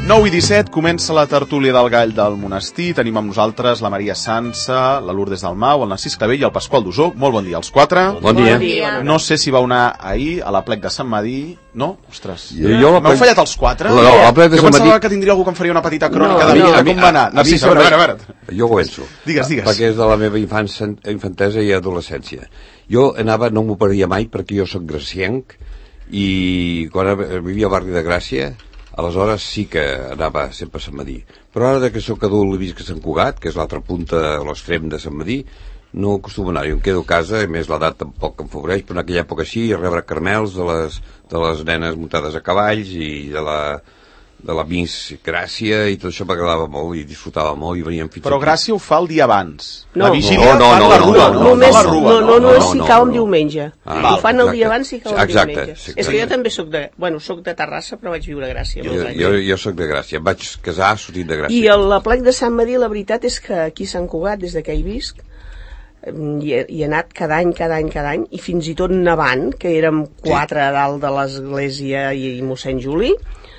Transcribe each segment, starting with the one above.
9:17, comença la tertúlia del Gall del Monestir. Tenim amb nosaltres la Maria Sansa, la Lourdes Dalmau, el Narcís Clavell i el Pasqual Dusó. Molt bon dia als quatre. Bon dia. No sé si vau anar ahir a la plec de Sant Madí. No? Ostres. M'heu fallat els quatre? No, la plec de Sant Madí... Jo pensava que tindria algú que em faria una petita crònica de vida. Com va anar? Narcís, a veure. Jo començo. Digues. Perquè és de la meva infantesa i adolescència. Jo anava, no m'ho perdria mai, perquè jo soc gracienc, i quan vivia al barri de Gràcia, aleshores sí que anava sempre a Sant Madí. Però ara que sóc adult i visc a Sant Cugat, que és l'altra punta a l'extrem de Sant Madí, no acostumo a anar-hi, em quedo a casa, i més l'edat tampoc em favoreix, però en aquella època sí, a rebre carmels de les nenes muntades a cavalls i de la Miss Gràcia, i tot això m'agradava molt i disfrutava molt i veníem fins Però aquí. Gràcia ho fa el dia abans. No. La vigília No, fan la rua. No, és si cau un diumenge. Ho fan el dia abans si cau un diumenge. Sí, és que jo també soc de Terrassa, però vaig viure a Gràcia. Jo soc de Gràcia, em vaig casar sortint de Gràcia. I a la plec de Sant Madí, la veritat és que aquí a Sant Cugat, des que hi visc, hi he anat cada any, i fins i tot nevant, que érem 4 a dalt de l'església i mossèn Juli,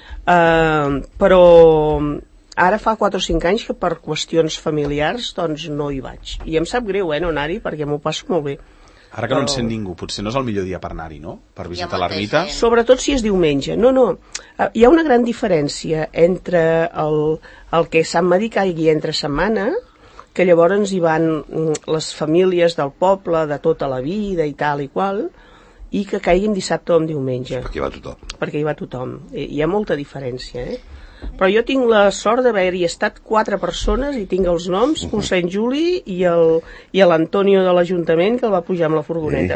però ara fa 4 o 5 anys que per qüestions familiars doncs no hi vaig, i em sap greu no anar-hi perquè m'ho passo molt bé. Ara que no en sent ningú, potser no és el millor dia per anar-hi, no? Per visitar l'ermita. Sobretot si és diumenge. No. Hi ha una gran diferència entre el que Sant Madí caigui entre setmana, que llavors hi van les famílies del poble, de tota la vida i tal i qual, i que caiguin dissabte o en diumenge. Perquè hi va tothom. Hi ha molta diferència, Però jo tinc la sort d'haver-hi estat 4 persones i tinc els noms, mossèn Juli i l'Antonio de l'Ajuntament, que el va pujar amb la furgoneta.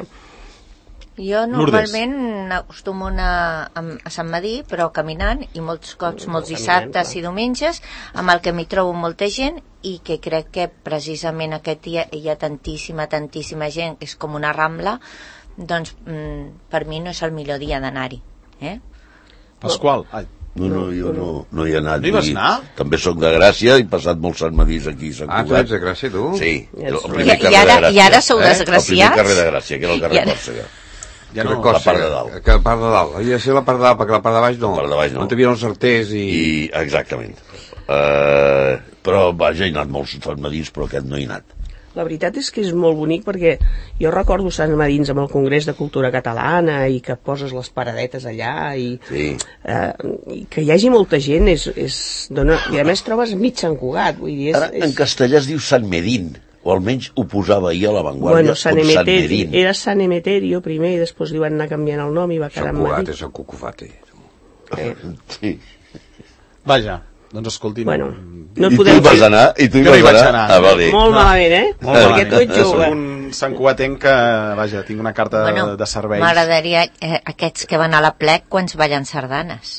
Jo normalment acostumo a anar a Sant Madí, però caminant, i molts cops, molts dissabtes i diumenges, amb el que m'hi trobo molta gent, i que crec que precisament aquest dia hi ha tantíssima gent, que és com una rambla, doncs per mi no és el millor dia d'anar-hi. Pasqual, No, jo no hi he anat. No hi vas anar? També sóc de Gràcia i he passat molts Sant Madís aquí a Sant Cugat. Tu ets de Gràcia, tu? Sí, el primer carrer de Gràcia. I ara sou desgraciats? El primer carrer de Gràcia, que era el carrer Còrsega. Ja no, la part de dalt. La part de dalt. Havia de ser la part de dalt, perquè la part de baix no. La part de baix no. On hi havia els arters i... Exactament. Però, vaja, he anat molts Sant Madís, però aquest no he anat. La veritat és que és molt bonic, perquè jo recordo Sant Madins amb el Congrés de Cultura Catalana i que poses les paradetes allà i que hi hagi molta gent i a més trobes mig Sant Cugat. Ara en castellà es diu Sant Medín, o almenys ho posava ahir a l'avantguàrdia, Sant Medín. Era Sant Emeterio primer i després li van anar canviant el nom i va quedar Sant Cugat Madí. és Sant Cucufate. Sí. Vaja, doncs escolti'm... Bueno, no I tu hi vas anar? Jo no hi vaig anar. Vale. Molt malament, Molt perquè tu ets jove. Soc un Sant Cugatenc que, vaja, tinc una carta de serveis. M'agradaria aquests que van a la plec quan es ballen sardanes.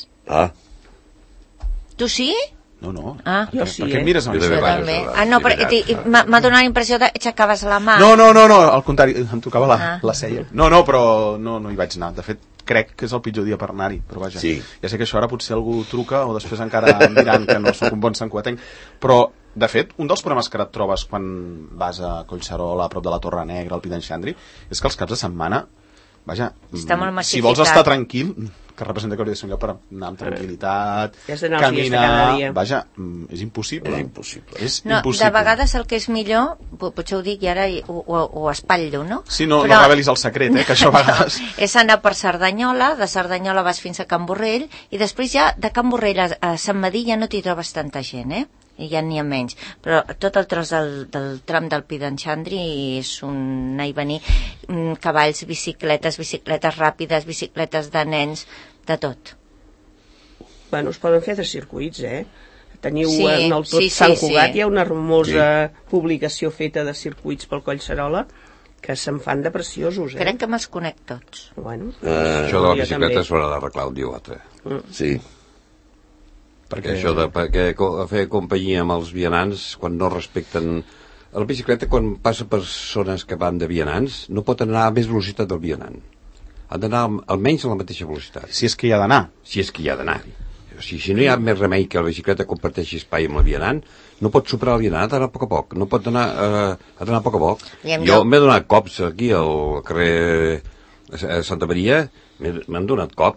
Tu sí? No. Jo sí, Per què em mires a mi? Jo també. No, però m'ha donat la impressió d'aixecaves la mà. No, al contrari, em tocava la cella. No, però no hi vaig anar. De fet, crec que és el pitjor dia per anar-hi, però vaja, ja sé que això ara potser algú truca o després encara em diran que no soc un bon santcugatenc, però de fet, un dels problemes que et trobes quan vas a Collserola, a prop de la Torre Negra, al Pi d'en Xandri, és que els caps de setmana, vaja, si vols estar tranquil, que representa que hauria de ser un lloc per anar amb tranquil·litat, caminar, vaja, és impossible. És impossible. De vegades el que és millor, potser ho dic i ara ho espatllo, no? Sí, no revelis el secret, que això a vegades... És anar per Cerdanyola, de Cerdanyola vas fins a Can Borrell, i després ja de Can Borrell a Sant Madí ja no t'hi trobes tanta gent, i ja n'hi ha menys, però tot el tros del tram del Pi d'en Xandri és un anar i venir, cavalls, bicicletes ràpides, bicicletes de nens, de tot. Bueno, es poden fer de circuits, Teniu en el tot Sant Cugat, hi ha una hermosa publicació feta de circuits pel Collserola que se'n fan de preciosos, Crec que me'ls conec tots. Bueno, això de la bicicleta s'haurà d'arreglar un dia o altre. Sí. Perquè això de fer companyia amb els vianants quan no respecten... La bicicleta, quan passa per zones que van de vianants, no pot anar a més velocitat del vianant. Ha d'anar almenys a la mateixa velocitat. Si és que hi ha d'anar. Si és que hi ha d'anar. Si no hi ha més remei que la bicicleta comparteixi espai amb el vianant, no pot superar el vianant, ha d'anar a poc a poc. No pot anar a poc a poc. Jo m'he donat cops aquí al carrer Santa Maria, m'han donat cops.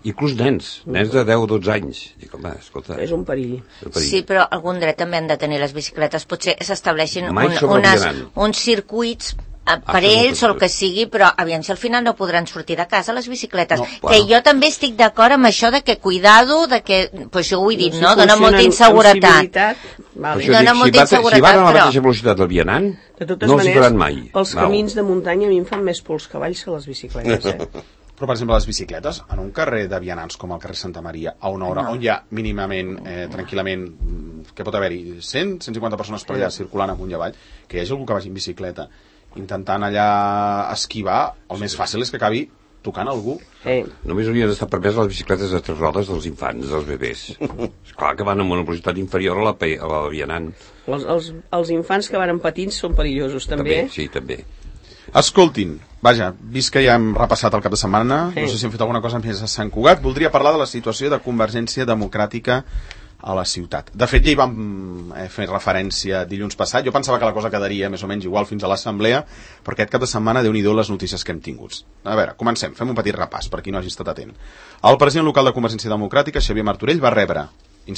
inclús nens de 10 o 12 anys. Dic, home, escolta... És un perill. Sí, però algun dret també han de tenir les bicicletes. Potser s'estableixin uns circuits per ells o el que sigui, però aviam si al final no podran sortir de casa les bicicletes. Que jo també estic d'acord amb això de que cuidado, de que, pues jo ho he dit, no? Dona molta inseguretat. Dona molta inseguretat, si van a la mateixa velocitat del vianant, no els hi faran mai. Pels camins de muntanya a mi em fan més pols cavalls que les bicicletes, Però, per exemple, les bicicletes, en un carrer de vianants com el carrer Santa Maria, a una hora on hi ha mínimament, tranquil·lament, que pot haver-hi 100, 150 persones per allà circulant amunt i avall, que hi hagi algú que vagi en bicicleta intentant allà esquivar, el més fàcil és que acabi tocant algú. Només haurien d'estar permès les bicicletes de 3 rodes dels infants, dels bebès. Esclar que van amb una velocitat inferior a la vianant. Els infants que van en patins són perillosos, també. Sí, també. Escoltin, vaja, vist que ja hem repassat el cap de setmana, no sé si hem fet alguna cosa més a Sant Cugat, voldria parlar de la situació de Convergència Democràtica a la ciutat. De fet, ja hi vam fer referència dilluns passat. Jo pensava que la cosa quedaria més o menys igual fins a l'assemblea, però aquest cap de setmana, Déu-n'hi-do les notícies que hem tingut. A veure, comencem, fem un petit repàs per qui no hagi estat atent. El president local de Convergència Democràtica, Xavier Martorell, va rebre,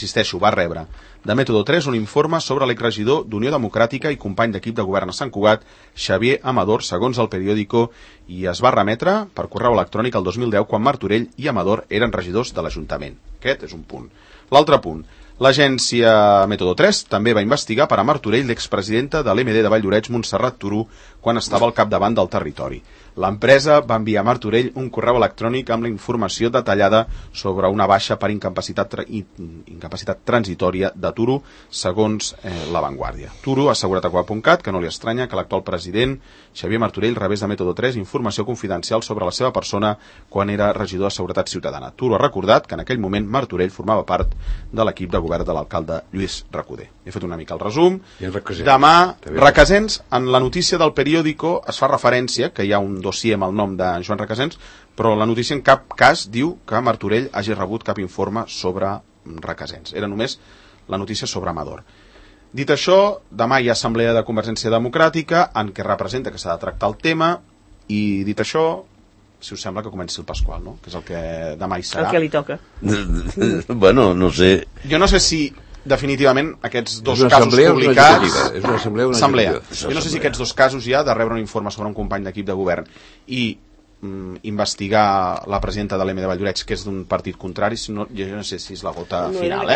de Método 3 un informe sobre l'exregidor d'Unió Democràtica i company d'equip de govern a Sant Cugat, Xavier Amador, segons el periòdico, i es va remetre per correu electrònic el 2010 quan Martorell i Amador eren regidors de l'Ajuntament. Aquest és un punt. L'altre punt. L'agència Método 3 també va investigar per a Martorell l'expresidenta de l'MD de Valldoreix, Montserrat Turú, quan estava al capdavant del territori. L'empresa va enviar a Martorell un correu electrònic amb la informació detallada sobre una baixa per incapacitat transitòria de Turú, segons La Vanguardia. Turú ha assegurat a Coa.cat que no li estranya que l'actual president, Xavier Martorell, rebés de Método 3 informació confidencial sobre la seva persona quan era regidor de Seguretat Ciutadana. Turú ha recordat que en aquell moment Martorell formava part de l'equip de govern de l'alcalde Lluís Recoder. He fet una mica el resum. Demà, Requesens, en la notícia del periòdico es fa referència que hi ha un dossier amb el nom de Joan Requesens, però la notícia en cap cas diu que Martorell hagi rebut cap informe sobre Requesens. Era només la notícia sobre Amador. Dit això, demà hi ha assemblea de Convergència Democràtica en què representa que s'ha de tractar el tema, i dit això, si us sembla que comenci el Pasqual, no? Que és el que demà hi serà. El que li toca. Bueno, no sé. Jo no sé si definitivament aquests dos casos publicats... És una assemblea. Jo no sé si aquests dos casos ja de rebre un informe sobre un company d'equip de govern i investigar la presidenta de l'EM de Valldoreix, que és d'un partit contrari, jo no sé si és la gota final,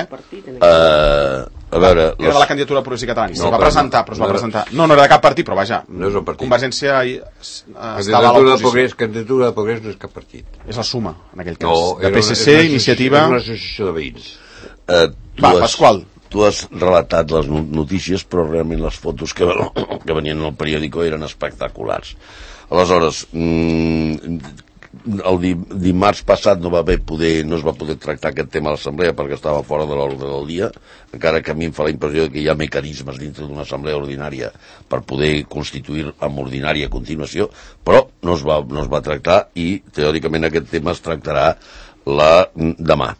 a veure... Era de la candidatura Progrés i Catalanista, va presentar, però es va presentar... No era de cap partit, però vaja, Convergència candidatura de Progrés no és cap partit. És la suma, en aquell cas, de PSC, Iniciativa... És una associació de veïns. Pasqual. Tu has relatat les notícies, però realment les fotos que venien en el periòdico eren espectaculars. Aleshores, el dimarts passat no es va poder tractar aquest tema a l'assemblea perquè estava fora de l'ordre del dia, encara que a mi em fa la impressió que hi ha mecanismes dintre d'una assemblea ordinària per poder constituir amb ordinària continuació, però no es va tractar i teòricament aquest tema es tractarà demà.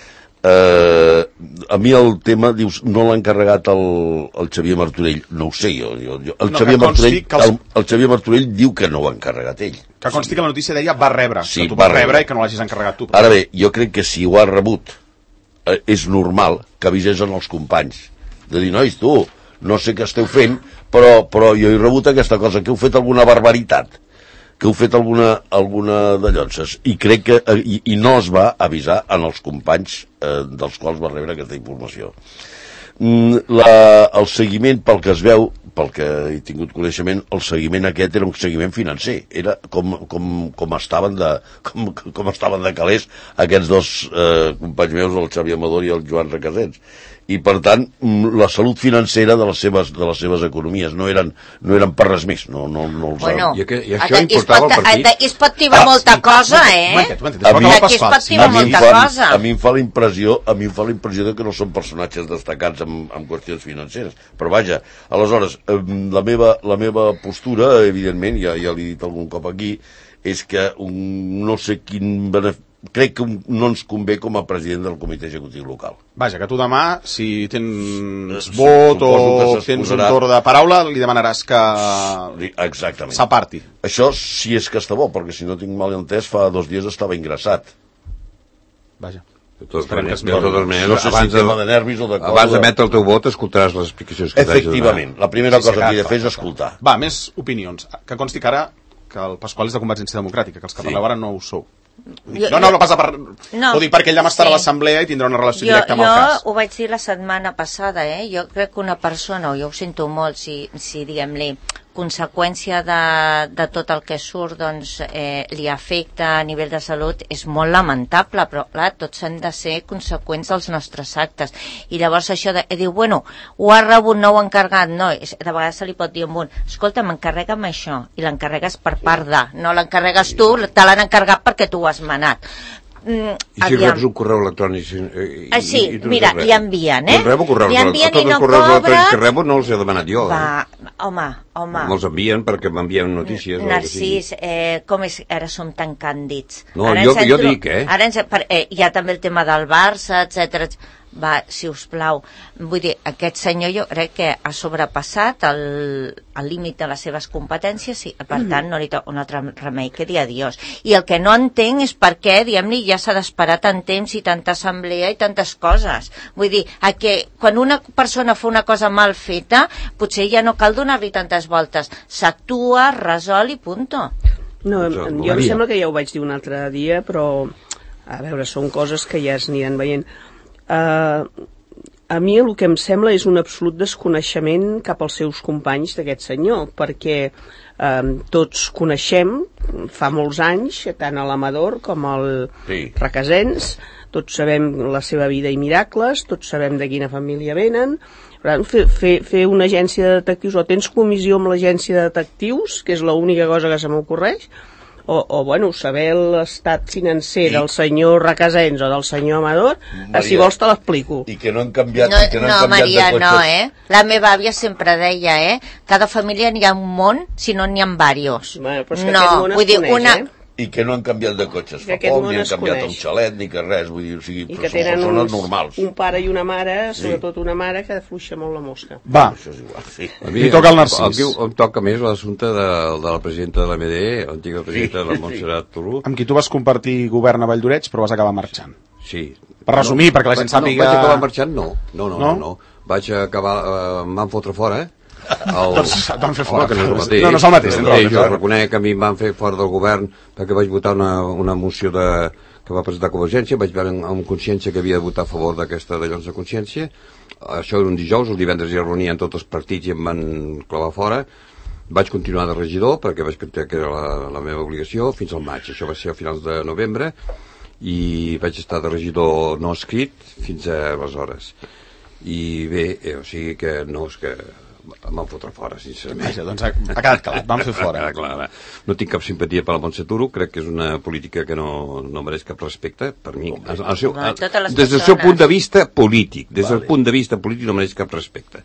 A mi el tema, dius, no l'ha encarregat el Xavier Martorell, no ho sé jo. El Xavier Martorell diu que no ho ha encarregat ell. Que consti que la notícia deia va rebre, que tu vas rebre i que no l'hagis encarregat tu. Ara bé, jo crec que si ho has rebut és normal que avisés els companys de dir, nois, tu, no sé què esteu fent, però jo he rebut aquesta cosa, que heu fet alguna barbaritat, que heu fet alguna de llonces, i crec que i no es va avisar en els companys dels quals va rebre aquesta informació. El seguiment, pel que es veu, pel que he tingut coneixement, el seguiment aquest era un seguiment financer, era com estaven de calés aquests dos companys meus, el Xavier Amador i el Joan Requesens, i per tant la salut financera de les seves economies no eren per res més, no bueno, i això importava el partit. Es pot tibar molta cosa, a mi em fa la impressió de que no són personatges destacats en qüestions financeres, però vaja, aleshores la meva postura, evidentment, ja l'he dit algun cop aquí, és que no sé quin crec que no ens convé com a president del comitè executiu local. Vaja, que tu demà, si tens vot o tens un torn de paraula, li demanaràs que s'aparti. Això si és que està bo, perquè si no tinc mal entès, fa 2 dies estava ingressat. vaja. De totes maneres, no sé si tema de nervis o de cosa. Abans d'emetre el teu vot escoltaràs les explicacions que t'hagi donat. Efectivament, la primera cosa que he de fer és escoltar. Va, més opinions. Que consti que ara que el Pasqual és de Convergència Democràtica, que els que parleu ara no ho sou. No passa per... No, ho dic perquè ell demà estarà a l'assemblea i tindrà una relació directa amb el cas. Jo ho vaig dir la setmana passada, Jo crec que una persona, jo ho sento molt, si diguem-li, conseqüència de tot el que surt, doncs li afecta a nivell de salut, és molt lamentable, però clar, tots hem de ser conseqüents dels nostres actes. I llavors això de dir, bueno, ho ha rebut, no ho ha encarregat, no, de vegades se li pot dir a un, escolta, m'encarrega'm això, i l'encarregues per part de, no l'encarregues tu, te l'han encarregat perquè tu ho has manat. I si reps un correu electrònic sí, mira, li envien, li rebo correus electrònics, tots els correus electrònics que rebo no els he demanat jo. Home me'ls envien perquè m'envien notícies. Narcís, com és ara som tan càndids? No, jo dic, ara hi ha també el tema del Barça, etcètera. Va, si us plau, vull dir, aquest senyor jo crec que ha sobrepassat el límit de les seves competències i per tant no li toca un altre remei que dir adiós. I el que no entenc és per què, diguem-li, ja s'ha d'esperar tant temps i tanta assemblea i tantes coses. Vull dir, que quan una persona fa una cosa mal feta, potser ja no cal donar-li tantes voltes. S'actua, resol i punto. No, jo em sembla que ja ho vaig dir un altre dia, però a veure, són coses que ja es aniran veient. A mi el que em sembla és un absolut desconeixement cap als seus companys d'aquest senyor, perquè tots coneixem fa molts anys tant a l'Amador com al Requesens, tots sabem la seva vida i miracles, tots sabem de quina família venen. Fer una agència de detectius, o tens comissió amb l'agència de detectius, que és l'única cosa que se m'ocorreix, o bueno, saber l'estat financer del senyor Requesens o del senyor Amador, si vols te l'explico. I que no han canviat, Maria, no, La meva àvia sempre deia, cada família n'hi ha un món, si no n'hi ha diversos. Bueno, però és que aquest món es coneix, I que no han canviat de cotxes fa poc, ni han canviat el xalet, ni que res, vull dir, o sigui, i que tenen un pare i una mare, sobretot una mare, que afluixa molt la mosca. Va, això és igual, sí. A mi toca el Narcís. Em toca més l'assumpte de la presidenta de l'AMD, l'antiga presidenta de la Montserrat Turú. Amb qui tu vas compartir govern a Valldoreig, però vas acabar marxant. Sí. Per resumir, perquè la gent sàpiga... No, vaig acabar marxant, no. Vaig acabar... Em van fotre fora, van fer fora. No és el mateix. Jo reconec que a mi em van fer fora del govern perquè vaig votar una moció que va presentar Convergència, vaig veure amb consciència que havia de votar a favor d'aquesta de llocs de consciència. Això era un dijous, el divendres hi reunien tots els partits i em van clavar fora. Vaig continuar de regidor perquè vaig creure que era la meva obligació fins al maig. Això va ser a finals de novembre i vaig estar de regidor no escrit fins a aleshores. I bé, o sigui que no és que em van fotre fora, sincerament. Doncs ha quedat clar, vam fer fora. No tinc cap simpatia per la Montse Turo, crec que és una política que no mereix cap respecte per mi. Des del seu punt de vista polític, no mereix cap respecte.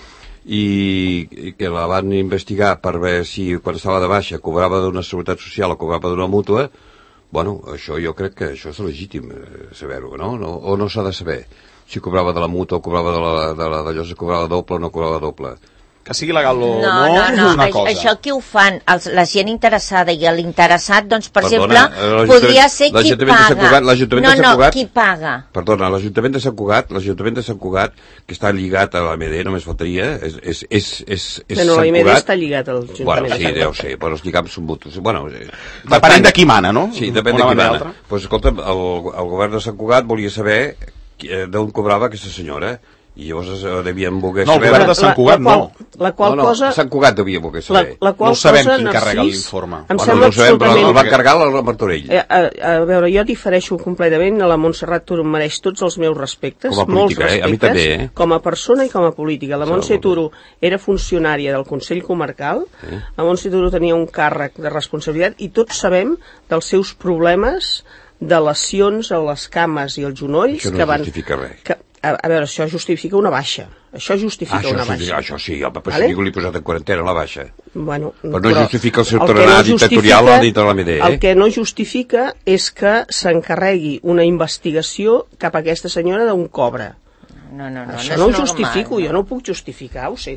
I que la van investigar per veure si quan estava de baixa cobrava d'una seguretat social o cobrava d'una mútua. Bueno, això jo crec que això és legítim saber-ho, no? O no s'ha de saber si cobrava de la mútua o cobrava d'allò, si cobrava doble o no cobrava doble. Que sigui legal o no és una cosa. Això qui ho fan? La gent interessada i l'interessat, doncs, per exemple, podria ser qui paga. Qui paga? Perdona, l'Ajuntament de Sant Cugat, que està lligat a l'AMD, només faltaria, és Sant Cugat. L'AMD està lligat al Ajuntament de Sant Cugat. Sí, deu ser, però els lligams són mutus. Depèn de qui mana, no? Sí, depèn de qui mana. Doncs escolta, el govern de Sant Cugat volia saber d'on cobrava aquesta senyora, i llavors devien voler saber... No, el govern de Sant Cugat no. La qual cosa... Sant Cugat devia voler saber. No sabem qui carrega l'informe. Em sembla absolutament... El va carregar el Martorell. A veure, jo difereixo completament. La Montserrat Turo mereix tots els meus respectes. Com a política, a mi també, com a persona i com a política. La Montse Turo era funcionària del Consell Comarcal. La Montse Turo tenia un càrrec de responsabilitat i tots sabem dels seus problemes de lesions a les cames i els genolls. Això no justifica res. A veure, això justifica una baixa. Això justifica una baixa. Això sí, per això l'he posat en quarantena, la baixa. Bueno, però no justifica el seu tarannà dictatorial dintre de l'AMD. El que no justifica és que s'encarregui una investigació cap a aquesta senyora d'un cobre. No, això no ho justifico, jo no ho puc justificar, ho sento.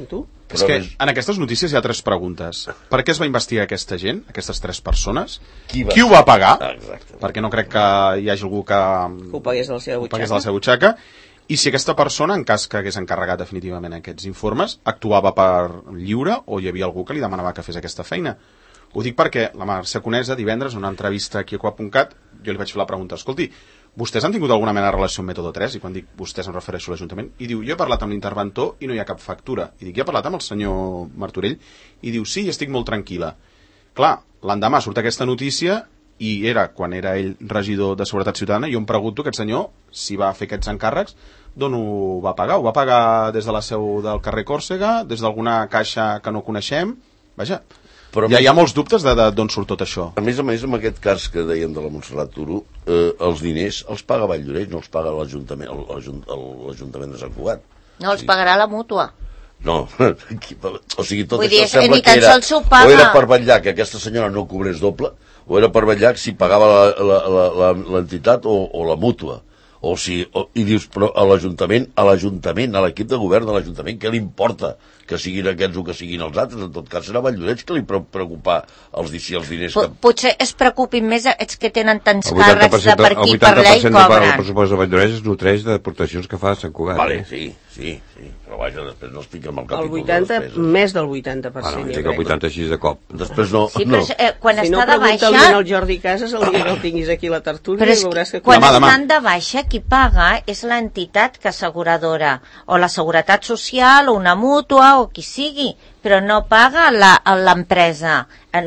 És que en aquestes notícies hi ha 3 preguntes. Per què es va investigar aquesta gent, aquestes 3 persones? Qui ho va pagar? Perquè no crec que hi hagi algú que ho pagués de la seva butxaca. I si aquesta persona, en cas que hagués encarregat definitivament aquests informes, actuava per lliure o hi havia algú que li demanava que fes aquesta feina. Ho dic perquè la Mercè Conesa, divendres, en una entrevista aquí a Coap.cat, jo li vaig fer la pregunta, escolti, vostès han tingut alguna mena de relació amb Mètode 3? I quan dic vostès em refereixo a l'Ajuntament. I diu, jo he parlat amb l'interventor i no hi ha cap factura. I dic, jo he parlat amb el senyor Martorell? I diu, sí, estic molt tranquil·la. Clar, l'endemà surt aquesta notícia i quan era ell regidor de Seguretat Ciutadana, jo em pregunto aquest senyor, si va fer aquests encàrrecs, d'on ho va pagar? Ho va pagar des de la seu del carrer Còrsega, des d'alguna caixa que no coneixem? Vaja, hi ha molts dubtes d'on surt tot això. A més, amb aquest cas que dèiem de la Montserrat Turo, els diners els paga Valldoreix, no els paga l'Ajuntament de Sant Cugat. No, els pagarà la mútua. No, o sigui, tot vull dir, això sembla que era, o era per vetllar que aquesta senyora no cobrés doble, o era per vetllar si pagava l'entitat o la mútua. I dius, però a l'Ajuntament, a l'equip de govern de l'Ajuntament, què li importa que siguin aquests o que siguin els altres? En tot cas serà Valldoreix que li preocupar els diners que... Potser es preocupin més els que tenen tants càrrecs de per aquí per allà i cobren. El 80% del pressupost de Valldoreix es nutreix d'aportacions que fa Sant Cugat. Vale, sí, però vaja, després no es pica amb el capítol. Més del 80%. Bueno, dic el 86 de cop. Després no. Sí, però quan si està de baixa... Si no, pregunta-li al Jordi Casas el dia que el tinguis aquí a la tertúlia i veuràs que... Quan estan de baixa, qui paga és l'entitat que asseguradora, o la Seguretat Social, o una mútua, o qui sigui, però no paga l'empresa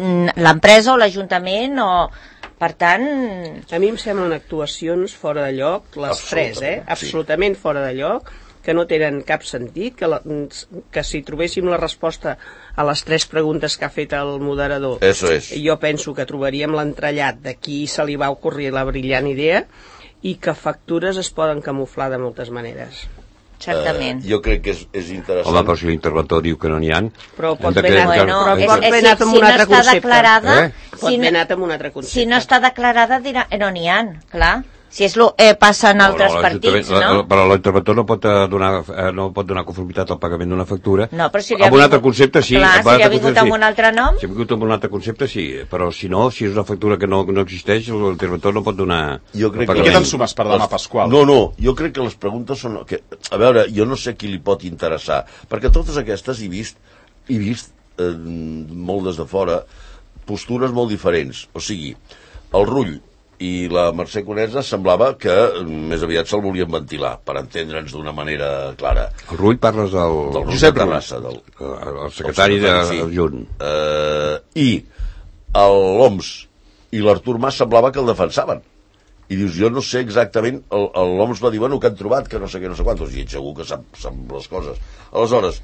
o l'Ajuntament, o... Per tant... A mi em semblen actuacions fora de lloc, les 3, absolutament fora de lloc, que no tenen cap sentit, que si trobéssim la resposta a les 3 preguntes que ha fet el moderador, jo penso que trobaríem l'entrellat de qui se li va ocorrir la brillant idea i que factures es poden camuflar de moltes maneres. Exactament. Jo crec que és interessant. Home, però si l'interventor diu que no n'hi ha... Però pot haver anat amb un altre concepte. Pot haver anat amb un altre concepte. Si no està declarada, dirà, no n'hi ha, clar. Si és passa en altres partits, no? Però l'interventor no pot donar conformitat al pagament d'una factura. No, però si amb un altre concepte, sí. Clar, si ha vingut amb un altre nom... Si ha vingut amb un altre concepte, sí. Però si no, si és una factura que no existeix, l'interventor no pot donar... I què te'n sumes per demà, Pasqual? No, jo crec que les preguntes són... A veure, jo no sé qui li pot interessar, perquè totes aquestes he vist molt des de fora postures molt diferents. O sigui, el Rull i la Mercè Conesa semblava que més aviat se'l volien ventilar, per entendre'ns d'una manera clara. El Rull parles del Josep Terrassa, el secretari del Junt. I l'OMS i l'Artur Mas semblava que el defensaven. I dius, jo no sé exactament, l'OMS va dir, bueno, que han trobat, que no sé què, no sé quantos, i segur que sap les coses. Aleshores,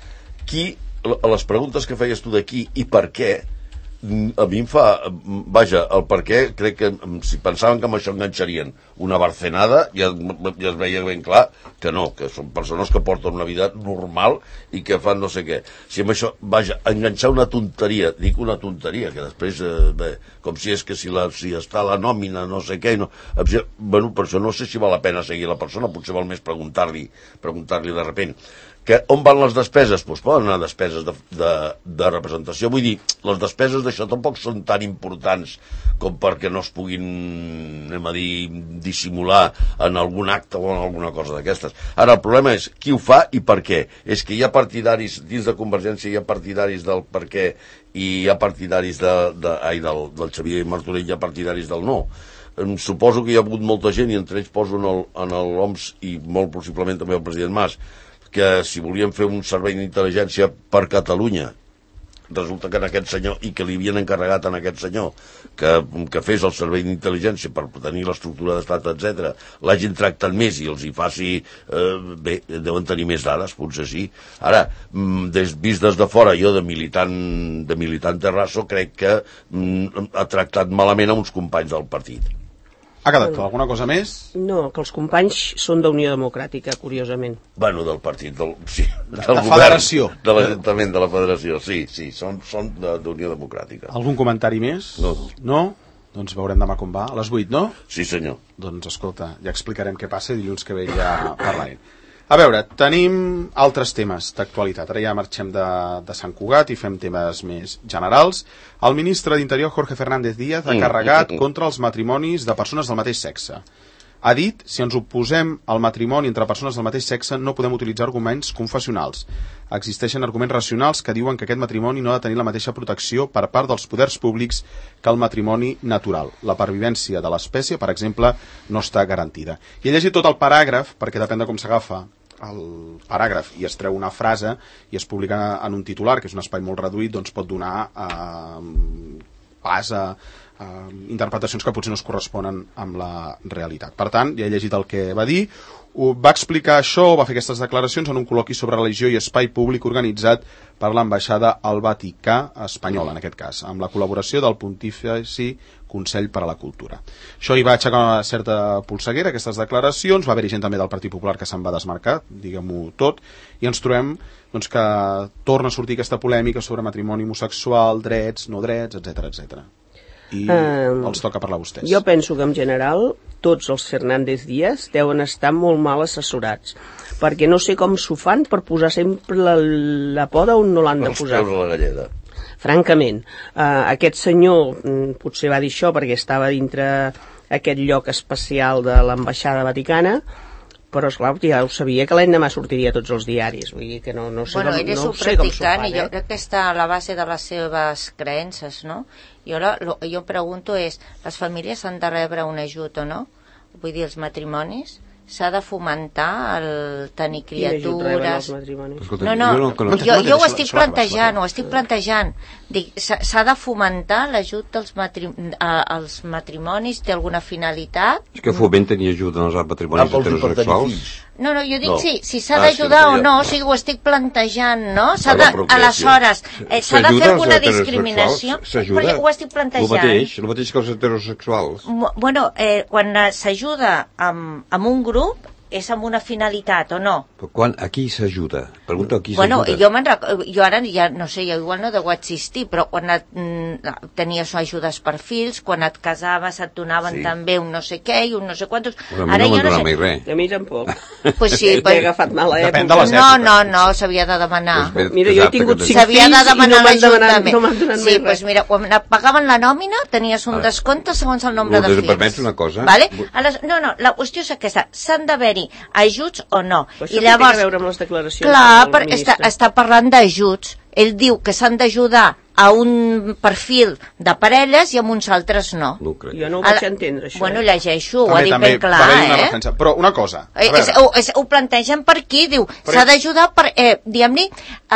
a les preguntes que feies tu d'aquí i per què, a mi em fa... Vaja, el per què, crec que si pensaven que amb això enganxarien una barcenada, ja es veia ben clar que no, que són persones que porten una vida normal i que fan no sé què. Si amb això, vaja, enganxar una tonteria, dic una tonteria, que després, com si és que si està la nòmina, no sé què, bueno, per això no sé si val la pena seguir la persona, potser val més preguntar-li de repent. On van les despeses? Doncs poden anar despeses de representació. Vull dir, les despeses d'això tampoc són tan importants com perquè no es puguin, dissimular en algun acte o en alguna cosa d'aquestes. Ara, el problema és qui ho fa i per què. És que hi ha partidaris, dins de Convergència hi ha partidaris del per què i hi ha partidaris del Xavier Martorell, hi ha partidaris del no. Suposo que hi ha hagut molta gent, i entre ells poso en l'OMS i molt possiblement també el president Mas, que si volien fer un servei d'intel·ligència per Catalunya, resulta que en aquest senyor, i que li havien encarregat en aquest senyor que fes el servei d'intel·ligència per tenir l'estructura d'estat, etc., l'hagin tractat més i els hi faci... bé, deuen tenir més dades, potser sí. Ara, vist des de fora, jo de militant Terrasso crec que ha tractat malament a uns companys del partit. Ha quedat clar alguna cosa més? No, que els companys són d'Unió Democràtica, curiosament. Bueno, del partit, del Federació. De l'Ajuntament de la Federació, sí, són d'Unió Democràtica. Algun comentari més? No? Doncs veurem demà com va. A les 8, no? Sí, senyor. Doncs escolta, ja explicarem què passa i dilluns que ve ja parlarem. A veure, tenim altres temes d'actualitat. Ara ja marxem de Sant Cugat i fem temes més generals. El ministre d'Interior, Jorge Fernández Díaz, ha carregat contra els matrimonis de persones del mateix sexe. Ha dit, si ens oposem al matrimoni entre persones del mateix sexe, no podem utilitzar arguments confessionals. Existeixen arguments racionals que diuen que aquest matrimoni no ha de tenir la mateixa protecció per part dels poders públics que el matrimoni natural. La pervivència de l'espècie, per exemple, no està garantida. I he llegit tot el paràgraf, perquè depèn de com s'agafa el paràgraf i es treu una frase i es publica en un titular, que és un espai molt reduït, doncs pot donar pas a interpretacions que potser no es corresponen amb la realitat. Per tant, ja he llegit el que va dir, va explicar això, va fer aquestes declaracions en un col·loqui sobre religió i espai públic organitzat per l'ambaixada al Vaticà espanyol, en aquest cas, amb la col·laboració del Pontifici Consell per a la Cultura. Això hi va aixecar una certa polseguera, aquestes declaracions, va haver-hi gent també del Partit Popular que se'n va desmarcar, diguem-ho tot, i ens trobem doncs, que torna a sortir aquesta polèmica sobre matrimoni homosexual, drets, no drets, etc. I els toca parlar a vostès. Jo penso que en general tots els Fernández Díaz deuen estar molt mal assessorats, perquè no sé com s'ho fan per posar sempre la poda on no l'han de posar. La galleda. Francament, aquest senyor potser va dir això perquè estava dintre aquest lloc especial de l'ambaixada vaticana, però esclar, ja ho sabia que l'endemà sortiria a tots els diaris, vull dir que no sé, bueno, ell és un practicant i jo crec que està a la base de les seves creences, no? Jo pregunto és, les famílies han de rebre un ajut o no? Vull dir, els matrimonis s'ha de fomentar el tenir criatures. Jo ho estic plantejant, dic, s'ha de fomentar l'ajut als matrimonis, té alguna finalitat? És que fomenten i ajuden els matrimonis heterosexuals? No, jo dic si s'ha d'ajudar o no, o sigui, ho estic plantejant, no? Aleshores, s'ha de fer alguna discriminació? S'ajuda, ho estic plantejant. El mateix que els heterosexuals. Bueno, quan s'ajuda amb un grup, és amb una finalitat o no? Però a qui s'ajuda? Pregunta a qui s'ajuda. Bueno, jo ara ja no sé, igual no deu existir, però quan tenies ajudes per fills, quan et casaves et donaven també un no sé què i un no sé quantos. Bueno, a mi no m'han donat mai res. A mi tampoc. Pues sí, he agafat mala època. Depèn de les èpoques. No, s'havia de demanar. Mira, jo he tingut 5 s'havia de demanar l'Ajuntament. No m'han donat sí, doncs mira, quan pagaven la nòmina tenies un descompte segons el nombre de fills. Permets una cosa? Vale? No, la qüestió és aquesta, s'han d'haver-hi ajuts o no. I llavors, té a veure amb les declaracions clar, està parlant d'ajuts. Ell diu que s'han d'ajudar a un perfil de parelles i amb uns altres no. Jo no ho vaig entendre, això. Bueno, llegeixo, ho ha dit ben clar, Però una cosa, ho plantegen per aquí, diu, s'ha d'ajudar per, diguem-li,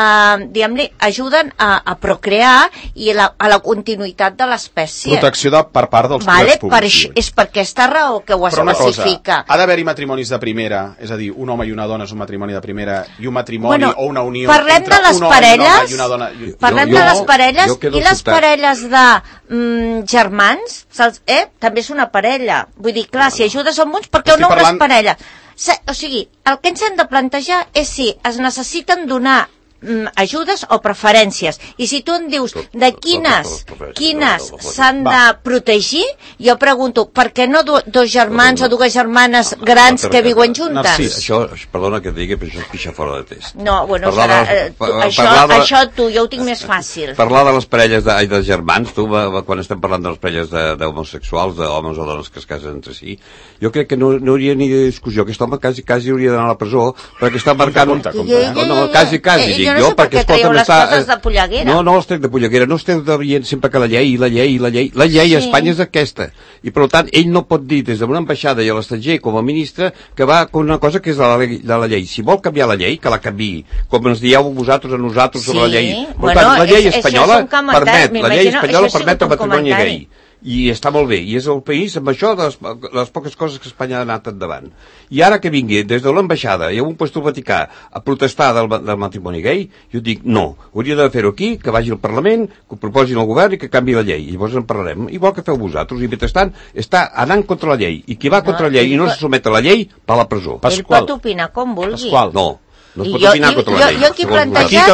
ajuden a procrear i a la continuïtat de l'espècie. Protecció per part dels poders públics. És per aquesta raó que ho especifica. Ha d'haver-hi matrimonis de primera, és a dir, un home i una dona és un matrimoni de primera i un matrimoni o una unió entre un home i una dona. Parlem de les parelles i les parelles de germans també és una parella, vull dir, clar, si ajudes amb uns, per què no unes parelles? O sigui, el que ens hem de plantejar és si es necessiten donar ajudes o preferències, i si tu em dius de quines s'han de protegir, jo pregunto, per què no dos germans o dues germanes grans que viuen juntes? Sí, això, perdona que et digui, però això és pixar fora de test. No, bueno, això jo ho tinc més fàcil. Parlar de les parelles de germans, tu, quan estem parlant de les parelles d'homosexuals, d'homes o dones que es casen entre si, jo crec que no hauria ni discussió, aquest home quasi hauria d'anar a la presó, perquè està marcant... No, quasi, dic, jo no sé per què traieu les coses de polleguera. No els trec de polleguera, no esteu dient sempre que la llei a Espanya és aquesta, i per tant ell no pot dir des d'una ambaixada i a l'estranger com a ministre que va con una cosa que és de la llei. Si vol canviar la llei, que la canviï, com ens dieu vosaltres a nosaltres sobre la llei. Per tant, la llei espanyola permet el matrimoni gay. I està molt bé, i és el país amb això de les poques coses que Espanya ha anat endavant. I ara que vingui des de l'ambaixada i a un lloc al Vaticà a protestar del matrimoni gay, jo dic no, hauria de fer-ho aquí, que vagi al Parlament, que ho proposin al govern i que canvi la llei, i llavors en parlarem, igual que feu vosaltres, i mentrestant està anant contra la llei, i qui va contra la llei i no se somet a la llei, va a la presó. Ell pot opinar com vulgui. No es pot opinar contra la llei. Jo aquí plantejat...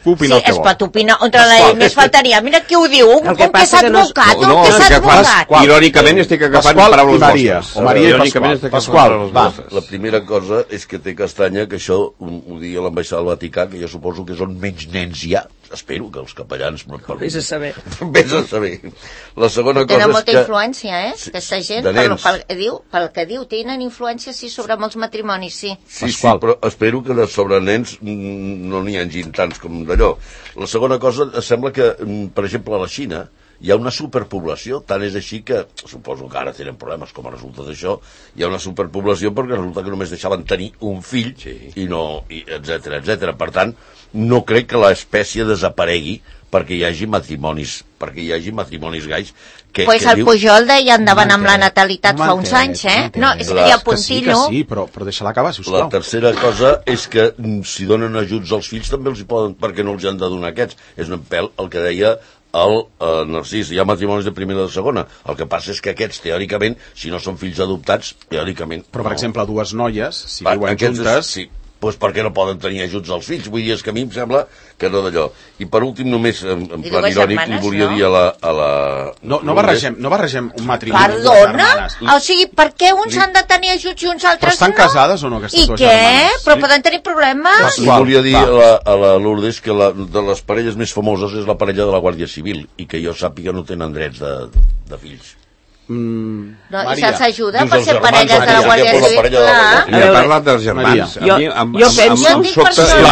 opina el que vol. Sí, es pot opinar contra la llei, més faltaria. Mira qui ho diu, un que s'ha advocat, un que s'ha advocat. Irònicament estic agafant paraules vostres. O Maria i Pasqual. La primera cosa és que té castanya que això ho digui a l'ambaixada del Vaticà, que jo suposo que són menys nens ja. Espero que els capellans... Vés a saber. Vés a saber. La segona cosa és que... Tenen molta influència, aquesta gent, pel que diu, tenen influència, sí, sobre molts matrimonis, sí. Sí, però espero que sobre nens no n'hi hagi tants com d'allò. La segona cosa, sembla que, per exemple, a la Xina hi ha una superpoblació, tant és així que, suposo que ara tenen problemes com a resultat d'això, hi ha una superpoblació perquè resulta que només deixaven tenir un fill, i no, etcètera, etcètera. Per tant, no crec que l'espècie desaparegui perquè hi hagi matrimonis gais que el Pujol deia endavant amb la natalitat fa uns anys, no, seria puntillo. Que sí, però deixa-la acabar, sisplau. La tercera cosa és que si donen ajuts als fills també els hi poden, perquè no els han de donar aquests. És un pèl el que deia el Narcís, hi ha matrimonis de primera i de segona. El que passa és que aquests, teòricament, si no són fills adoptats, teòricament... Però, per exemple, dues noies, si viuen juntes... Sí, doncs per què no poden tenir ajuts als fills? Vull dir, és que a mi em sembla que no d'allò. I per últim, només, en plan irònic, li volia dir a la... No barregem un matrimoni. Perdona? O sigui, per què uns han de tenir ajuts i uns altres no? Però estan casades o no, aquestes dues I germanes? què? Però poden tenir problemes? Li volia dir a la Lourdes que de les parelles més famoses és la parella de la Guàrdia Civil i que jo sàpiga no tenen drets de fills. I se'ls ajuda per ser parelles de la Guàrdia Civil. He parlat dels germans. Jo penso...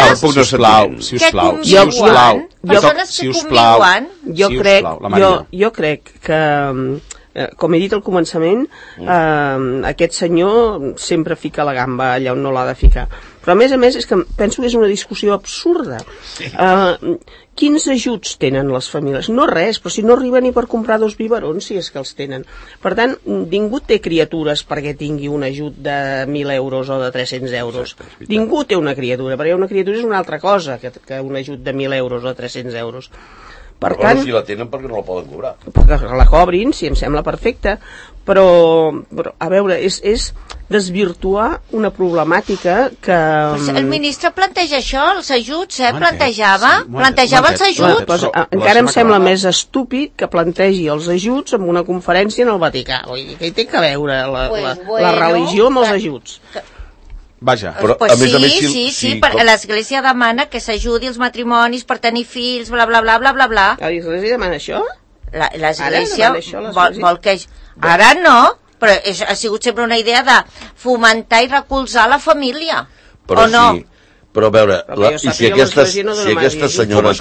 Sisplau. Persones que conviuen. Jo crec que, com he dit al començament, aquest senyor sempre fica la gamba allà on no l'ha de ficar. Però a més és que penso que és una discussió absurda. Quins ajuts tenen les famílies? No res, però si no arriba ni per comprar 2 biberons, si és que els tenen. Per tant, ningú té criatures perquè tingui un ajut de 1.000 euros o de 300 euros. Ningú té una criatura, perquè una criatura és una altra cosa que un ajut de 1.000 euros o 300 euros. Per tant, si la tenen perquè no la poden cobrar. Perquè la cobrin, si em sembla perfecte, però a veure, és desvirtuar una problemàtica que... El ministre planteja això, els ajuts, plantejava els ajuts. Doncs, encara em sembla més estúpid que plantegi els ajuts en una conferència en el Vaticà. Què hi té que veure la religió amb els ajuts? Vaja. Però, a més, sí, perquè l'Església demana que s'ajudi els matrimonis per tenir fills, bla, bla, bla, bla, bla, bla. L'Església demana això? L'Església vol que... Ara no, però ha sigut sempre una idea de fomentar i recolzar la família. Però no? Sí. Però a veure, i si aquestes senyores...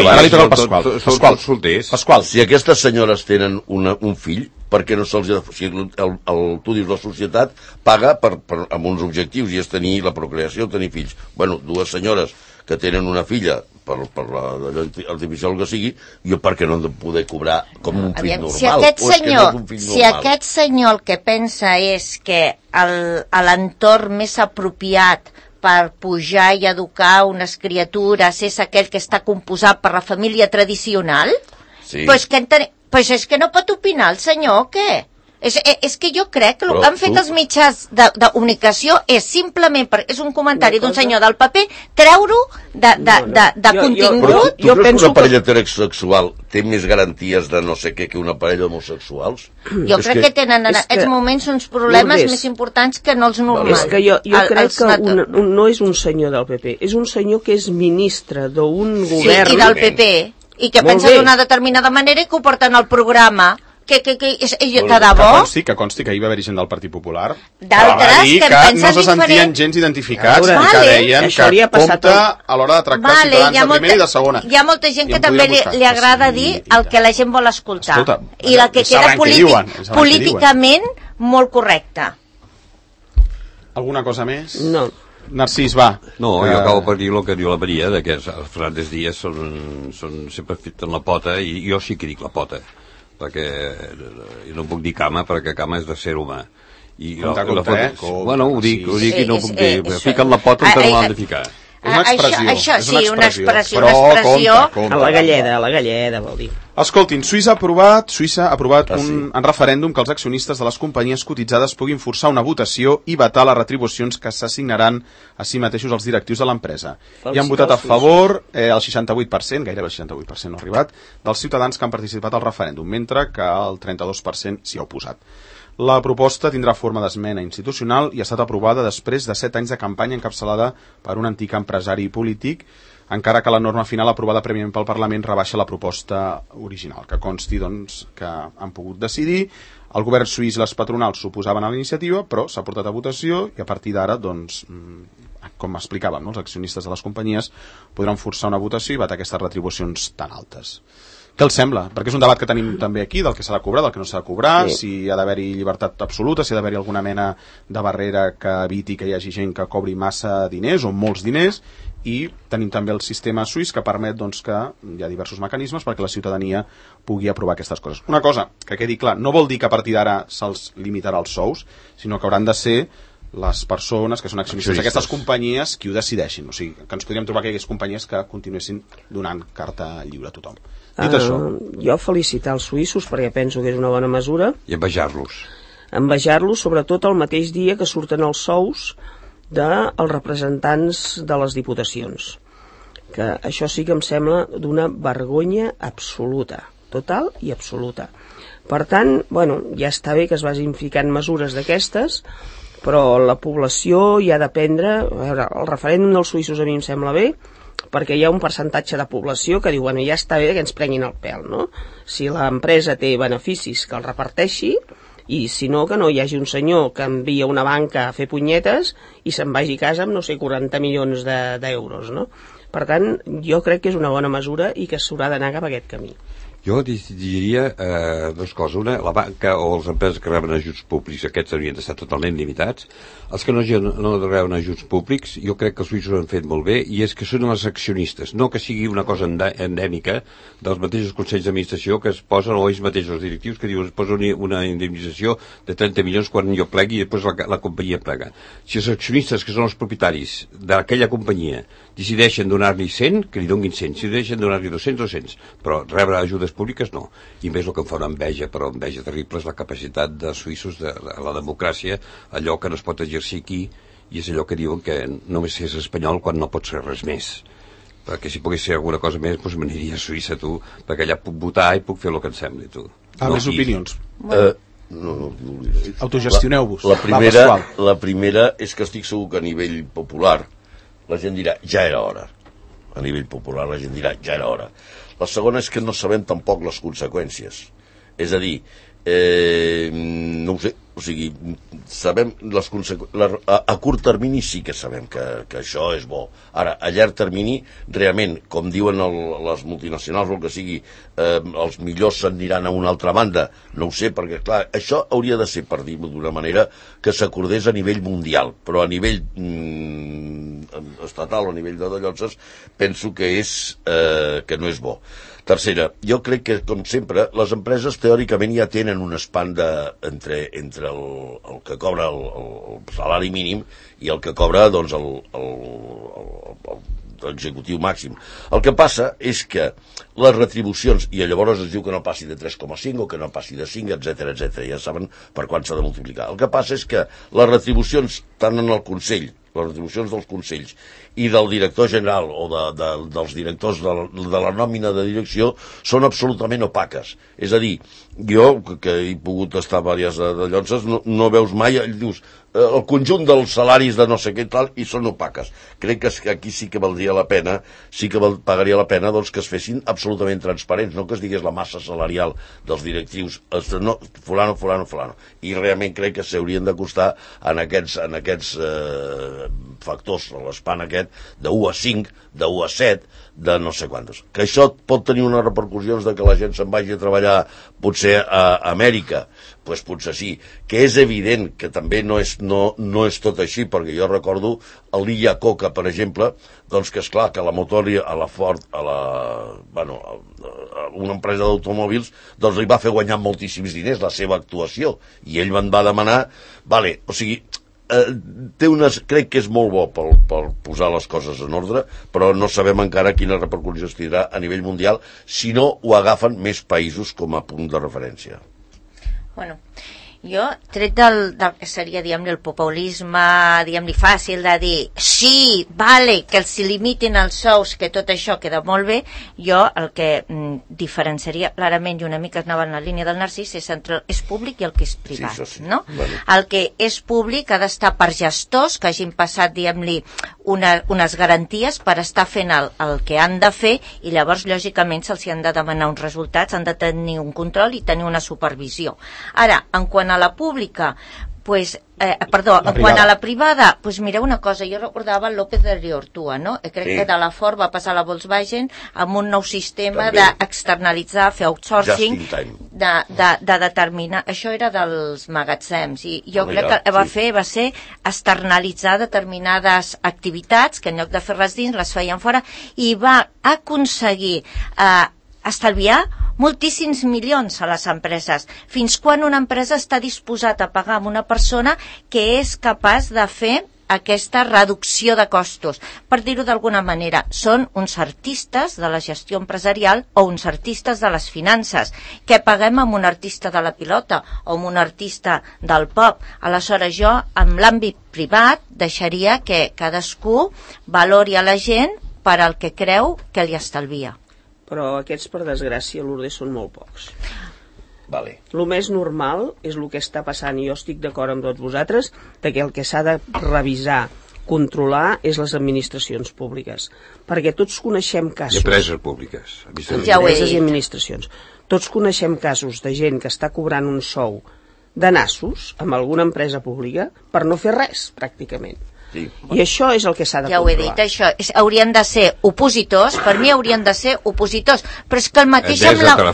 Pasqual, si aquestes senyores tenen un fill, perquè no se'ls... Si tu dius la societat paga amb uns objectius, i és tenir la procreació, tenir fills. Bueno, 2 senyores que tenen una filla per l'artificial que sigui, jo per què no han de poder cobrar com un fill normal? Si aquest senyor el que pensa és que l'entorn més apropiat per pujar i educar unes criatures és aquell que està composat per la família tradicional, pues és que no pot opinar el senyor, què? És que jo crec que el que han fet els mitjans de comunicació és simplement, és un comentari d'un senyor del paper, treure-ho de contingut. Tu creus que una parella heterosexual té més garanties de no sé què que una parella homosexuals? Jo crec que tenen en aquests moments uns problemes més importants que no els normals. És que jo crec que no és un senyor del PP, és un senyor que és ministre d'un govern... Sí, i del PP, i que pensa d'una determinada manera i que ho porten al programa... Que de debò? Que consti que hi va haver gent del Partit Popular d'altres que no se sentien gens identificats i que deien que compta a l'hora de tractar ciutadans de primera i de segona. Hi ha molta gent que també li agrada dir el que la gent vol escoltar i el que queda políticament molt correcte. Alguna cosa més? No. Narcís, va. No, jo acabo per dir el que diu la Maria, que els Fernández Díaz són sempre fets en la pota, i jo sí que dic la pota, perquè no puc dir cama, perquè cama és de ser humà. Bueno, ho dic i no puc dir, fiquen la pota on no l'han de ficar. Això sí, una expressió. A la galleda, vol dir. Escoltin, Suïssa ha aprovat en referèndum que els accionistes de les companyies cotitzades puguin forçar una votació i vetar les retribucions que s'assignaran a si mateixos els directius de l'empresa. I han votat a favor el 68%, gairebé el 68% no ha arribat, dels ciutadans que han participat al referèndum, mentre que el 32% s'hi ha oposat. La proposta tindrà forma d'esmena institucional i ha estat aprovada després de 7 anys de campanya encapçalada per un antic empresari polític, encara que la norma final aprovada prèviament pel Parlament rebaixa la proposta original, que consti doncs, que han pogut decidir. El govern suís i les patronals s'oposaven a la iniciativa, però s'ha portat a votació i a partir d'ara, doncs, com explicàvem, els accionistes de les companyies podran forçar una votació i vetar aquestes retribucions tan altes. Què els sembla? Perquè és un debat que tenim també aquí, del que s'ha de cobrar, del que no s'ha de cobrar, si ha d'haver-hi llibertat absoluta, si ha d'haver-hi alguna mena de barrera que eviti que hi hagi gent que cobri massa diners o molts diners, i tenim també el sistema suís que permet doncs, que hi ha diversos mecanismes perquè la ciutadania pugui aprovar aquestes coses. Una cosa que quedi clar, no vol dir que a partir d'ara se'ls limitarà els sous, sinó que hauran de ser les persones que són accionistes d'aquestes companyies qui ho decideixin. O sigui, que ens podríem trobar que hi hagués companyies que continuessin donant carta lliure a tothom. Dit això... Jo felicitar els suïssos perquè penso que és una bona mesura. I envejar-los. Envejar-los, sobretot el mateix dia que surten els sous dels representants de les diputacions. Que això sí que em sembla d'una vergonya absoluta, total i absoluta. Per tant, bueno, ja està bé que es vagin ficant mesures d'aquestes, però la població hi ha de prendre... A veure, el referèndum dels suïssos a mi em sembla bé, perquè hi ha un percentatge de població que diu, bueno, ja està bé que ens prenguin el pèl, no? Si l'empresa té beneficis, que els reparteixi, i si no, que no hi hagi un senyor que envia una banca a fer punyetes i se'n vagi a casa amb, no sé, 40 milions d'euros, no? Per tant, jo crec que és una bona mesura i que s'haurà d'anar cap a aquest camí. Jo diria dues coses. Una, la banca o les empreses que reben ajuts públics, aquests haurien d'estar totalment limitats. Els que no reben ajuts públics, jo crec que els suïssos ho han fet molt bé, i és que són els accionistes, no que sigui una cosa endèmica dels mateixos consells d'administració que es posen, o ells mateixos els directius, que diuen es posa una indemnització de 30 milions quan jo plegui i després la companyia plega. Si els accionistes, que són els propietaris d'aquella companyia, decideixen donar-li 100, que li donin 100, si decideixen donar-li 200, però rebre ajudes públiques no. I més el que em fa una enveja, però enveja terrible, és la capacitat de suïssos de la democràcia, allò que no es pot exercir aquí, i és allò que diuen que només és espanyol quan no pot ser res més. Perquè si pogués ser alguna cosa més, doncs m'aniria a Suïssa, tu, perquè allà puc votar i puc fer el que em sembli, tu. Més opinions. No. Autogestioneu-vos. La primera és que estic segur que a nivell popular la gent dirà, ja era hora. A nivell popular la gent dirà, ja era hora. La segona és que no sabem tampoc les conseqüències. És a dir, no ho sé, o sigui, sabem les conseqüències. A curt termini sí que sabem que això és bo. Ara, a llarg termini, realment, com diuen les multinacionals o el que sigui, els millors s'aniran a una altra banda. No ho sé, perquè, clar, això hauria de ser, per dir-ho d'una manera, que s'acordés a nivell mundial, però a nivell estatal o a nivell de dallonses penso que que no és bo. Tercera, jo crec que, com sempre, les empreses teòricament ja tenen un span entre el que cobra el salari mínim i el que cobra doncs, l'executiu màxim. El que passa és que les retribucions, i llavors es diu que no passi de 3,5 o que no passi de 5, etc, ja saben per quan s'ha de multiplicar. El que passa és que les retribucions, tant en el Consell, les retribucions dels consells i del director general o dels directors de la nòmina de direcció són absolutament opaques. És a dir, jo, que he pogut estar diverses de llonces, no veus mai, dius, el conjunt dels salaris de no sé què tal, i són opaques. Crec que aquí sí que valdria la pena, sí que pagaria la pena doncs, que es fessin absolutament transparents, no que es digués la massa salarial dels directius, no, fulano. I realment crec que s'haurien d'acostar en aquests factors, l'espan aquest, de 1 a 5, de 1 a 7, de no sé quantos. Que això pot tenir unes repercussions de que la gent se'n vagi a treballar potser a Amèrica, doncs potser sí. Que és evident que també no és tot així, perquè jo recordo el Lilla Coca, per exemple, doncs que és clar que a la Motori, a la Ford, a una empresa d'automòbils, doncs li va fer guanyar moltíssims diners la seva actuació, i ell me'n va demanar, o sigui, crec que és molt bo per posar les coses en ordre, però no sabem encara quina repercussió tindrà a nivell mundial si no ho agafen més països com a punt de referència. Bueno, jo, tret del que seria, diguem-li, el populisme, diguem-li, fàcil de dir sí, vale, que els limitin els sous, que tot això queda molt bé, jo el que diferenciaria clarament i una mica anava en la línia del Narcís és entre el és públic i el que és privat, sí. No? Bueno. El que és públic ha d'estar per gestors que hagin passat, diguem-li, unes garanties per estar fent el que han de fer i llavors, lògicament, se'ls han de demanar uns resultats, han de tenir un control i tenir una supervisió. Ara, en quant a la pública, pues, quant a la privada, pues mireu una cosa, jo recordava el López de Riortua, no? Crec que de la Ford va passar a la Volkswagen amb un nou sistema d'externalitzar, fer outsourcing, de determinar, això era dels magatzems, i jo crec que va ser externalitzar determinades activitats que en lloc de fer-les dins, les feien fora, i va aconseguir estalviar moltíssims milions a les empreses. Fins quan una empresa està disposada a pagar a una persona que és capaç de fer aquesta reducció de costos? Per dir-ho d'alguna manera, són uns artistes de la gestió empresarial o uns artistes de les finances. Què paguem amb un artista de la pilota o amb un artista del pop? Aleshores jo, en l'àmbit privat, deixaria que cadascú valori a la gent per al que creu que li estalvia. Però aquests, per desgràcia, Lourdes, són molt pocs. Vale. El més normal és el que està passant, i jo estic d'acord amb tots vosaltres, que el que s'ha de revisar, controlar, és les administracions públiques. Perquè tots coneixem casos... I empreses públiques. Empreses i administracions. Tots coneixem casos de gent que està cobrant un sou de nassos amb alguna empresa pública per no fer res, pràcticament. Sí. I això és el que s'ha de controlar. Ja ho he dit, això. Haurien de ser opositors, per mi haurien de ser opositors, però és que el mateix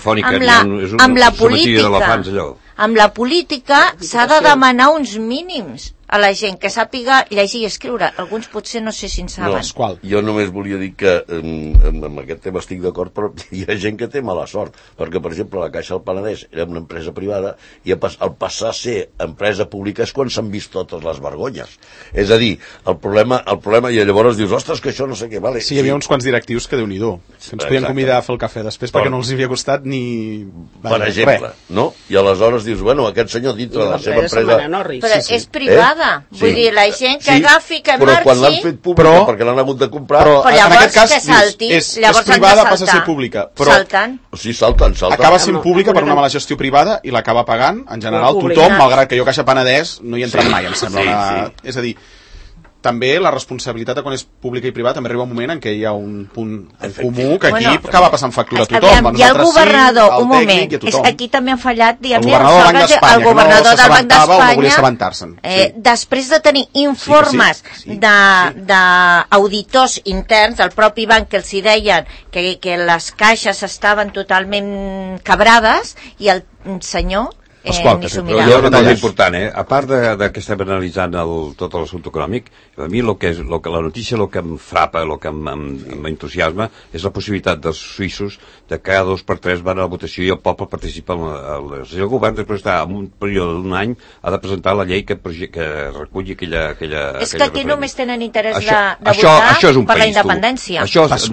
amb la política s'ha de demanar uns mínims a la gent que sàpiga llegir i escriure. Alguns potser no sé si en saben. No, jo només volia dir que amb aquest tema estic d'acord, però hi ha gent que té mala sort, perquè per exemple la Caixa del Penedès era una empresa privada i al passar a ser empresa pública és quan s'han vist totes les vergonyes. És a dir, el problema i llavors dius, ostres, que això no sé què vale. Sí, hi havia uns quants directius que Déu-n'hi-do, que ens podien convidar a fer el cafè després perquè no els havia costat ni... Per exemple, no? I aleshores dius, bueno, aquest senyor dintre de la seva empresa... Però és privada. Vull dir, la gent que agafi, que marxi... Però quan l'han fet pública, perquè l'han hagut de comprar... Però en aquest cas, és privada, passa a ser pública. Salten. Sí, salten. Acaba sent pública per una mala gestió privada i l'acaba pagant, en general, tothom, malgrat que jo Caixa Penedès no hi he entrat mai, em sembla. És a dir, també la responsabilitat de quan és pública i privada també arriba un moment en què hi ha un punt en comú que aquí acaba passant factura a tothom. Hi ha el governador, un moment, és que aquí també han fallat, diguem-ne, el governador del Banc d'Espanya, després de tenir informes d'auditors interns del propi banc que els hi deien que les caixes estaven totalment quebrades i el senyor Pasqual, però hi ha una cosa important, a part que estem analitzant tot l'assumpte econòmic, a mi la notícia, el que em frapa, el que m'entusiasma és la possibilitat dels suïssos de que cada 2 per 3 van a la votació i el poble participa el govern després en un període d'un any ha de presentar la llei que reculli aquella és que aquí només tenen interès de votar per la independència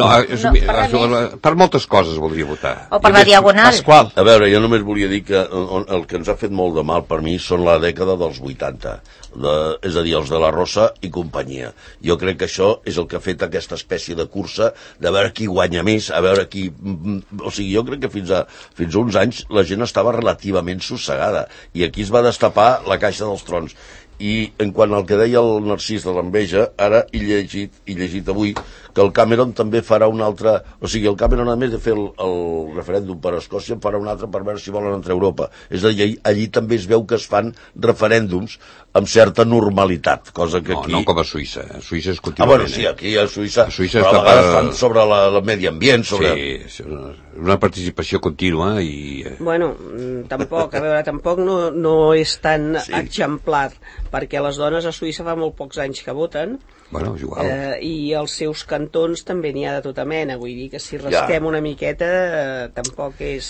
per moltes coses voldria votar o per la diagonal. A veure, jo només volia dir que el que ens ha fet molt de mal per mi són la dècada dels 80, és a dir, els de la Rosa i companyia. Jo crec que això és el que ha fet aquesta espècie de cursa de veure qui guanya més, a veure qui... O sigui, jo crec que fins a uns anys la gent estava relativament sossegada i aquí es va destapar la caixa dels trons. I en quant al que deia el Narcís de l'enveja, ara he llegit avui que el Cameron també farà un altre... O sigui, el Cameron, a més de fer el referèndum per Escòcia, en farà un altre per veure si volen entrar a Europa. És a dir, allí també es veu que es fan referèndums amb certa normalitat, cosa que aquí... No com a Suïssa. A Suïssa és contínuament. Bueno, sí, aquí a Suïssa però a vegades fan sobre el medi ambient, sobre... Sí, una participació contínua i... Bueno, tampoc, a veure, tampoc no és tan exemplar, perquè les dones a Suïssa fa molt pocs anys que voten, bueno, és igual. I els seus cantons també n'hi ha de tota mena, vull dir que si rasquem una miqueta tampoc és...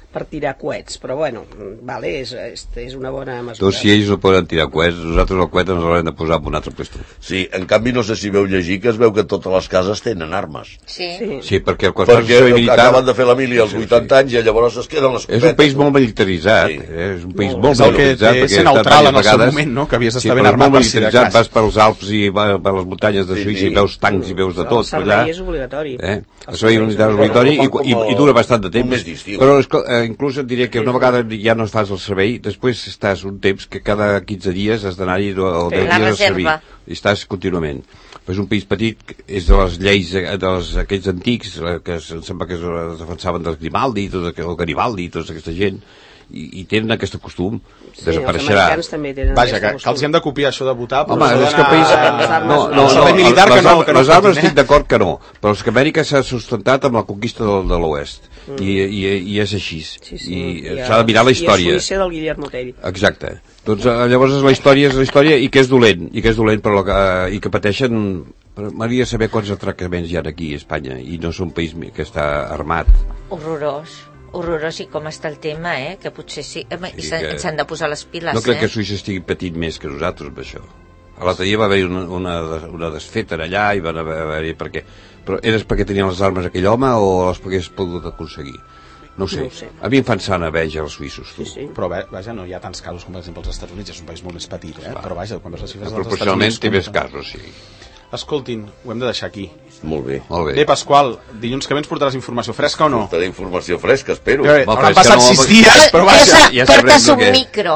per tirar coets, però bueno, vale, és una bona mesura. Doncs si ells no poden tirar coets, nosaltres el coet ens l'haurem de posar en un altre puesto. Sí, en canvi no sé si veu llegir que es veu que totes les cases tenen armes. Sí, perquè acaben de fer la mili als 80 anys i llavors es queden les copetes. És un país molt militaritzat, és un país molt militaritzat. És el que té ser neutral en el seu moment, no? Que havies d'estar ben armat per si de cas. Vas pels Alps i per les muntanyes de Suïssa i veus tancs i veus de tot. El servei és obligatori. El servei militar és obligatori i dura bastant de temps. Però inclús et diré que una vegada ja no fas el servei, després estàs un temps que cada 15 dies has d'anar-hi o 10 dies al servei, i estàs contínuament. És un país petit, és de les lleis d'aquells antics que em sembla que es defensaven del Grimaldi, el Garibaldi i tota aquesta gent, i tenen aquest costum. Desapareixerà. Vaja, que els hem de copiar això de votar. Home, és que el país... Les armes estic d'acord que no, però és que Amèrica s'ha sustentat amb la conquista de l'oest, i és així, i s'ha de mirar la història. I és Suïssa del Guillermo Tell. Exacte. Doncs llavors la història és la història, i que és dolent, i que pateixen... M'agradaria saber quants atracaments hi ha aquí a Espanya, i no és un país que està armat. Horrorós i com està el tema, que potser sí, ens han de posar les piles. No crec que Suïssa estigui patint més que nosaltres amb això. L'altre dia va haver-hi una desfeta allà i van haver-hi però era perquè tenien les armes aquell home o les hagués pogut aconseguir? No ho sé. A mi em fan sana veja els suïssos. Sí. Però vaja, no hi ha tants casos com per exemple els Estats Units, és un país molt més petit, però vaja, quan veus les xifres dels Estats Units... Proporcionalment té més casos, sí. Escoltin, ho hem de deixar aquí. Molt bé. Bé, Pasqual, dilluns que ve ens portaràs informació fresca o no? Portaré informació fresca, espero. Han passat 6 dies, però vaja. Portes un micro.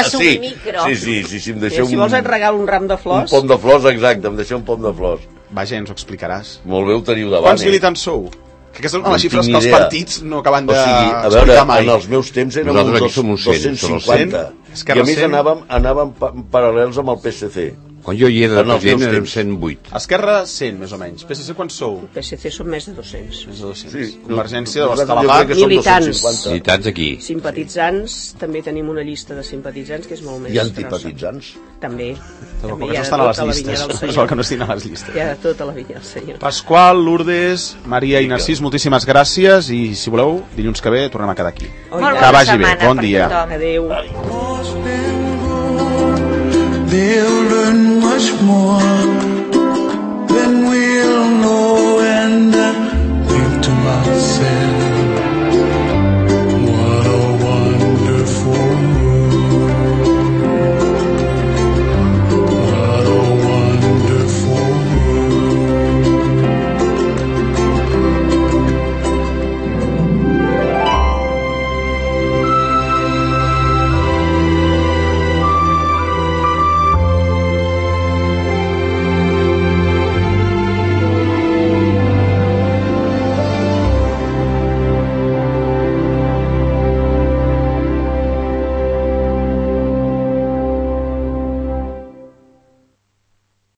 Sí, em deixeu si vols et regalo un ram de flors. Un pom de flors, exacte, em deixeu un pom de flors. Vaja, ens ho explicaràs. Molt bé, ho teniu davant. Quants militants sou? Que aquestes són les xifres que els partits no acaben a veure, en els meus temps érem uns 250. I a més anàvem paral·lels amb el PSC. Quan jo hi he de president érem 108. Esquerra 100, més o menys. PSC quants sou? PSC són més de 200. Més de 200. Sí. Convergència de l'Estalabat. Militants aquí. Simpatitzants, també tenim una llista de simpatitzants que és molt més... I antipatitzants? També. També hi ha de tota la vinya del Senyor. És el que no estic a les llistes. Hi ha de tota la vinya del Senyor. Pasqual, Lourdes, Maria i Narcís, moltíssimes gràcies i si voleu, dilluns que ve tornem a quedar aquí. Que vagi bé. Bon dia. Adéu. They'll learn much more than we'll know, and I think to myself